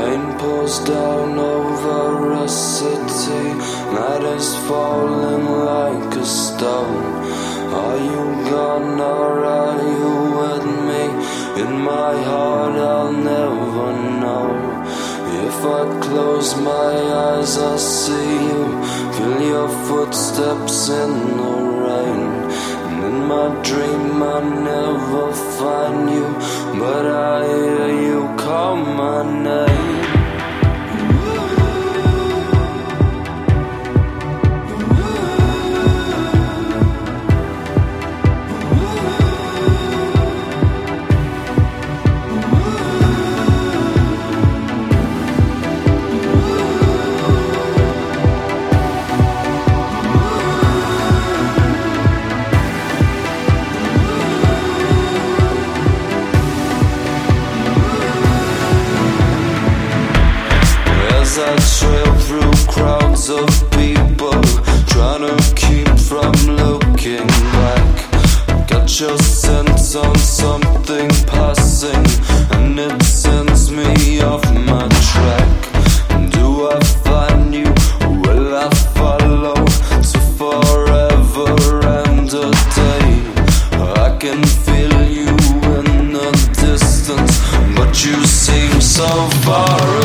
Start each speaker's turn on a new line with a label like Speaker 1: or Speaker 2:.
Speaker 1: Rain pours down over a city. Night is falling like a stone. Are you gone or are you with me? In my heart I'll never know. If I close my eyes I'll see you. Feel your footsteps in the rain. And in my dream I never find you, but I hear you call my name. I trail through crowds of people, trying to keep from looking back. Got your sense on something passing, and it sends me off my track. Do I find you? Will I follow to forever and a day? I can feel you in the distance, but you seem so far away.